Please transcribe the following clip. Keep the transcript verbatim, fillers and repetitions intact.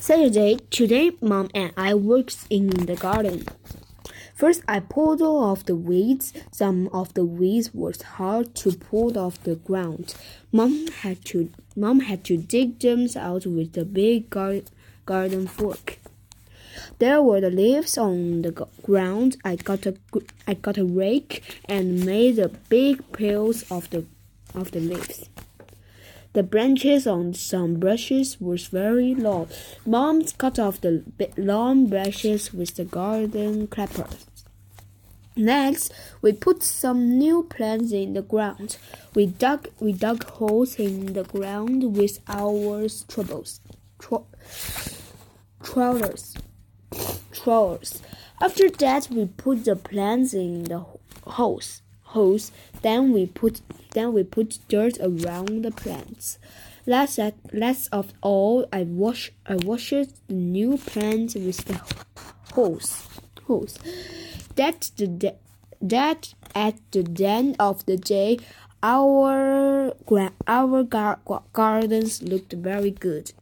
Saturday, today Mom and I worked in the garden. First, I pulled off the weeds. Some of the weeds was hard to pull off the ground. Mom had to Mom had to dig them out with the big gar- garden fork. There were the leaves on the ground. I got a I got a rake and made a big piles of the of the leaves. The branches on some bushes was very long. Mom cut off the long branches with the garden clippers. Next, we put some new plants in the ground. We dug we dug holes in the ground with our trowels. Trowels. Trowels. After that, we put the plants in the holes. Holes. Then we put then we put dirt around the plants. Last last of all, I wash I washed the new plants with the hose. Hose. That the that at the end of the day, our our gar- gardens looked very good.